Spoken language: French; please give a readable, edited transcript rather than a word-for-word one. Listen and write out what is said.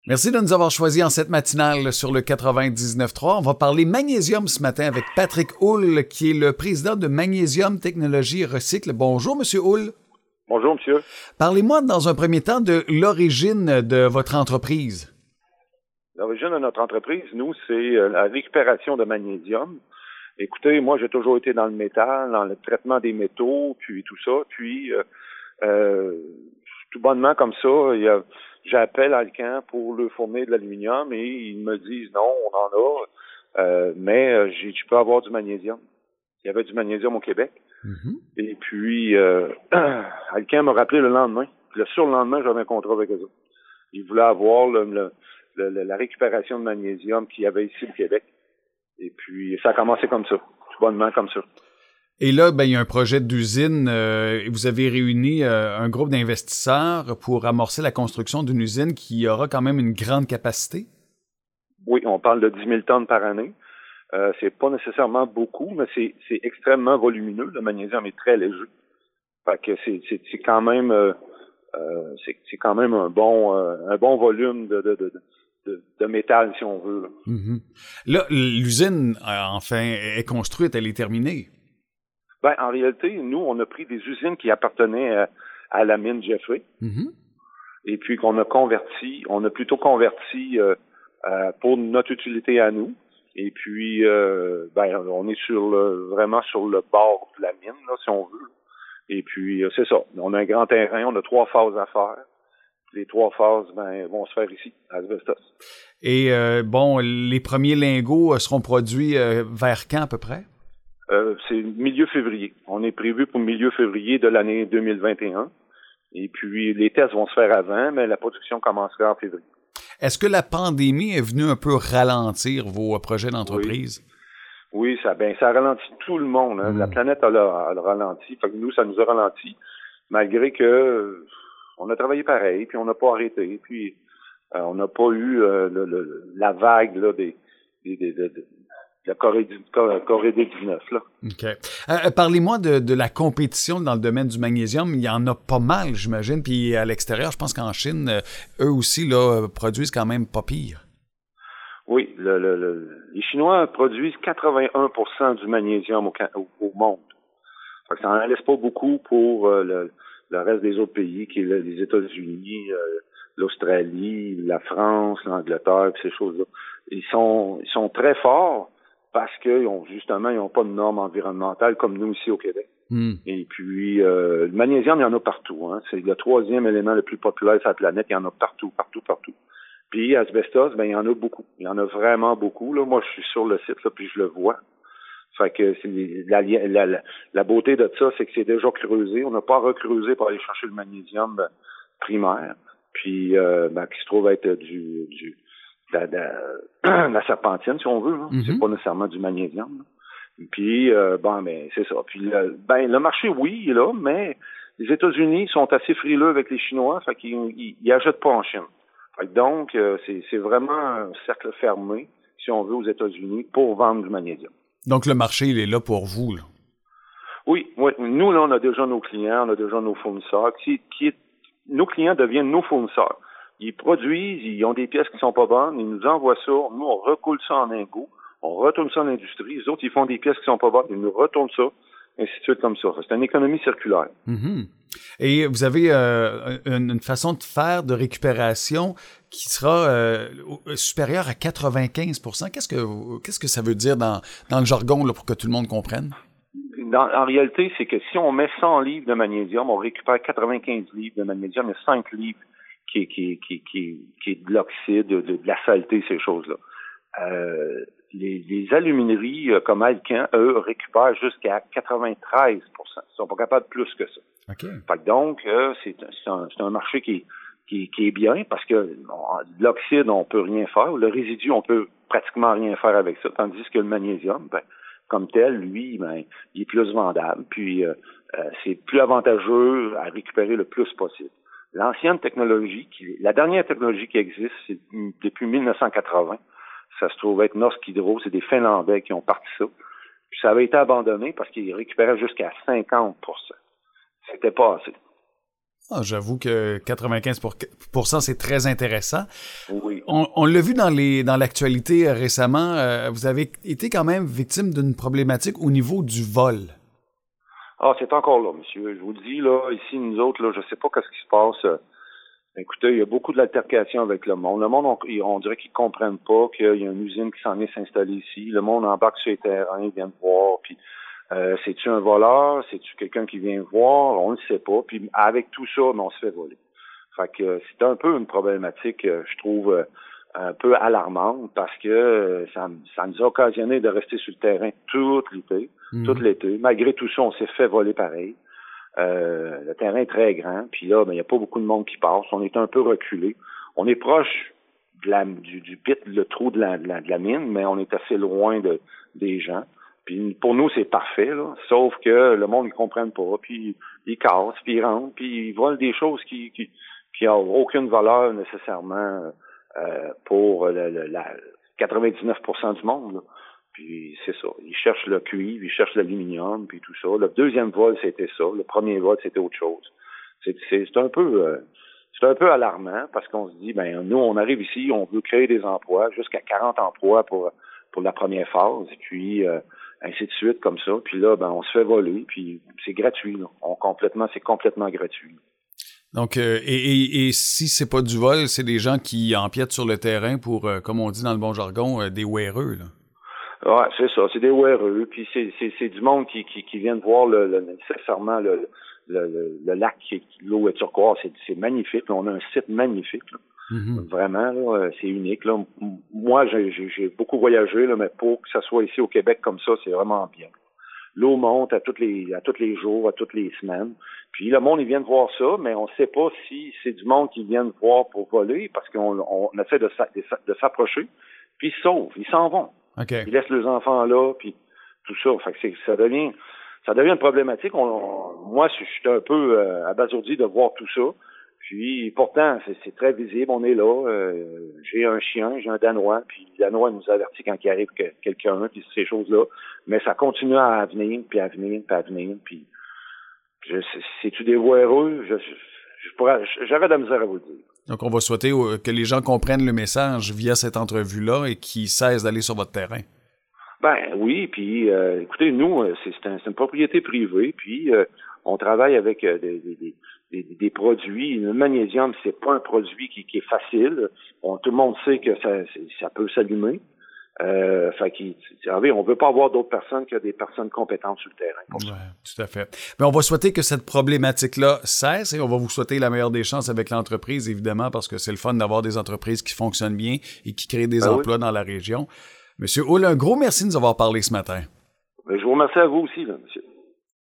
Merci de nous avoir choisis en cette matinale sur le 99.3. On va parler magnésium ce matin avec Patrick Houle, qui est le président de Magnésium Technologies Recycle. Bonjour, Monsieur Houle. Bonjour, monsieur. Parlez-moi dans un premier temps de l'origine de votre entreprise. L'origine de notre entreprise, nous, c'est la récupération de magnésium. Écoutez, moi, j'ai toujours été dans le métal, dans le traitement des métaux, puis tout ça. Puis, tout bonnement comme ça, j'appelle Alcan pour leur fournir de l'aluminium et ils me disent non, on en a, mais je peux avoir du magnésium. Il y avait du magnésium au Québec. Mm-hmm. Et puis, Alcan m'a rappelé le lendemain. Le surlendemain, j'avais un contrat avec eux autres. Ils voulaient avoir la récupération de magnésium qu'il y avait ici au Québec. Et puis, ça a commencé comme ça, tout bonnement comme ça. Et là, il y a un projet d'usine. Vous avez réuni un groupe d'investisseurs pour amorcer la construction d'une usine qui aura quand même une grande capacité? Oui, on parle de 10 000 tonnes par année. C'est pas nécessairement beaucoup, mais c'est extrêmement volumineux. Le magnésium est très léger. Fait que c'est quand même c'est quand même un bon volume de métal, si on veut. Là, là l'usine, enfin, est construite, elle est terminée. Ben, en réalité, nous, on a pris des usines qui appartenaient à la mine Jeffrey. Et puis qu'on a converti, converti pour notre utilité à nous. Et puis, on est vraiment sur le bord de la mine, là, si on veut. Et puis, c'est ça. On a un grand terrain, on a 3 phases à faire. Les 3 phases, vont se faire ici, à Asbestos. Et, les premiers lingots seront produits vers quand, à peu près? C'est milieu février. On est prévu pour milieu février de l'année 2021. Et puis, les tests vont se faire avant, mais la production commencera en février. Est-ce que la pandémie est venue un peu ralentir vos projets d'entreprise? Oui, ça ralentit tout le monde. Hein. La planète elle a ralenti. Fait que nous, ça nous a ralenti, malgré que on a travaillé pareil, puis on n'a pas arrêté, puis on n'a pas eu la vague là, de la Corée-19. Là. OK. Parlez-moi de la compétition dans le domaine du magnésium. Il y en a pas mal, j'imagine. Puis à l'extérieur, je pense qu'en Chine, eux aussi là, produisent quand même pas pire. Oui, les Chinois produisent 81% du magnésium au monde. Fait que ça n'en laisse pas beaucoup pour le reste des autres pays, qui est les États-Unis, l'Australie, la France, l'Angleterre, ces choses-là. Ils sont très forts parce qu'ils n'ont pas de normes environnementales comme nous ici au Québec. Et puis, le magnésium, il y en a partout. Hein. C'est le 3e élément le plus populaire sur la planète. Il y en a partout. Puis, Asbestos, il y en a beaucoup. Il y en a vraiment beaucoup. Là. Moi, je suis sur le site, là, puis je le vois. Fait que la beauté de ça, c'est que c'est déjà creusé. On n'a pas recreusé pour aller chercher le magnésium primaire, puis qui se trouve être la serpentine, si on veut. Hein. C'est pas nécessairement du magnésium. Là. Puis, c'est ça. Puis, le marché, oui, il est là, mais les États-Unis sont assez frileux avec les Chinois, fait qu'ils achètent pas en Chine. Fait que donc, c'est vraiment un cercle fermé, si on veut, aux États-Unis, pour vendre du magnésium. Donc, le marché, il est là pour vous, là. Oui. Nous, là, on a déjà nos clients, on a déjà nos fournisseurs. Nos clients deviennent nos fournisseurs. Ils produisent, ils ont des pièces qui sont pas bonnes, ils nous envoient ça, nous, on recoule ça en lingots, on retourne ça en industrie, les autres, ils font des pièces qui sont pas bonnes, ils nous retournent ça, ainsi de suite comme ça. C'est une économie circulaire. Et vous avez une façon de faire de récupération qui sera supérieure à 95%. Qu'est-ce que ça veut dire dans le jargon là, pour que tout le monde comprenne? En réalité, c'est que si on met 100 livres de magnésium, on récupère 95 livres de magnésium, il y a 5 livres qui est de l'oxyde, de la saleté, ces choses-là. Les alumineries comme Alcan, eux, récupèrent jusqu'à 93%. Ils sont pas capables de plus que ça. Okay. Fait que donc, c'est un marché qui est bien parce que l'oxyde, on peut rien faire. Le résidu, on peut pratiquement rien faire avec ça. Tandis que le magnésium, comme tel, lui, il est plus vendable. Puis, c'est plus avantageux à récupérer le plus possible. L'ancienne technologie, la dernière technologie qui existe, c'est depuis 1980. Ça se trouve être Norsk Hydro, c'est des Finlandais qui ont parti ça. Puis ça avait été abandonné parce qu'ils récupéraient jusqu'à 50%. C'était pas assez. Ah, j'avoue que 95%, c'est très intéressant. Oui. On l'a vu dans l'actualité récemment, vous avez été quand même victime d'une problématique au niveau du vol. Ah, c'est encore là, monsieur. Je vous le dis, là, ici, nous autres, là, je sais pas qu'est-ce qui se passe. Écoutez, il y a beaucoup de l'altercation avec le monde. Le monde, on dirait qu'ils comprennent pas qu'il y a une usine qui s'en est s'installer ici. Le monde embarque sur les terrains, ils viennent voir, puis c'est-tu un voleur? C'est-tu quelqu'un qui vient voir? On ne le sait pas. Puis avec tout ça, on se fait voler. Fait que c'est un peu une problématique, je trouve, un peu alarmante parce que ça nous a occasionné de rester sur le terrain tout l'été. Malgré tout ça, on s'est fait voler pareil. Le terrain est très grand, puis là, il n'y a pas beaucoup de monde qui passe. On est un peu reculé. On est proche du pit, le trou de la mine, mais on est assez loin des gens. Puis pour nous, c'est parfait, là. Sauf que le monde ne comprenne pas, puis ils cassent, puis ils rentrent, puis ils volent des choses qui n'ont aucune valeur nécessairement pour 99% du monde, là. Puis c'est ça. Ils cherchent le cuivre, ils cherchent l'aluminium, puis tout ça. Le deuxième vol, c'était ça. Le premier vol, c'était autre chose. C'est un peu alarmant parce qu'on se dit, nous, on arrive ici, on veut créer des emplois, jusqu'à 40 emplois pour la première phase, puis ainsi de suite, comme ça. Puis là, on se fait voler, puis c'est gratuit, là. C'est complètement gratuit. Donc, et si c'est pas du vol, c'est des gens qui empiètent sur le terrain pour, comme on dit dans le bon jargon, des weareux, là. Ouais, c'est ça, c'est des weareux, puis c'est du monde qui vient de voir nécessairement le lac, l'eau est turquoise, c'est magnifique, là. On a un site magnifique, là. Mm-hmm. Vraiment, là, c'est unique, là. Moi, j'ai beaucoup voyagé, là, mais pour que ça soit ici au Québec comme ça, c'est vraiment bien. L'eau monte à tous les jours, à toutes les semaines. Puis le monde, ils viennent voir ça, mais on ne sait pas si c'est du monde qui vient voir pour voler, parce qu'on essaie de s'approcher, puis ils se sauvent, ils s'en vont. Okay. Ils laissent leurs enfants là, puis tout ça. Fait que ça devient une problématique. Moi, je suis un peu abasourdi de voir tout ça. Puis pourtant, c'est très visible. On est là. J'ai un chien, j'ai un Danois, puis le Danois nous avertit quand il arrive quelqu'un, puis ces choses-là. Mais ça continue à venir, puis à venir, puis à venir. Puis c'est-tu des voies heureux? J'aurais de la misère à vous le dire. Donc, on va souhaiter que les gens comprennent le message via cette entrevue-là et qu'ils cessent d'aller sur votre terrain. Oui, puis écoutez, nous, c'est une propriété privée, puis on travaille avec des produits. Le magnésium, c'est pas un produit qui est facile. Tout le monde sait que ça peut s'allumer. On veut pas avoir d'autres personnes que des personnes compétentes sur le terrain. Ouais, tout à fait. Mais on va souhaiter que cette problématique-là cesse et on va vous souhaiter la meilleure des chances avec l'entreprise, évidemment, parce que c'est le fun d'avoir des entreprises qui fonctionnent bien et qui créent des emplois dans la région. Monsieur Hull, un gros merci de nous avoir parlé ce matin. Je vous remercie à vous aussi, là, monsieur.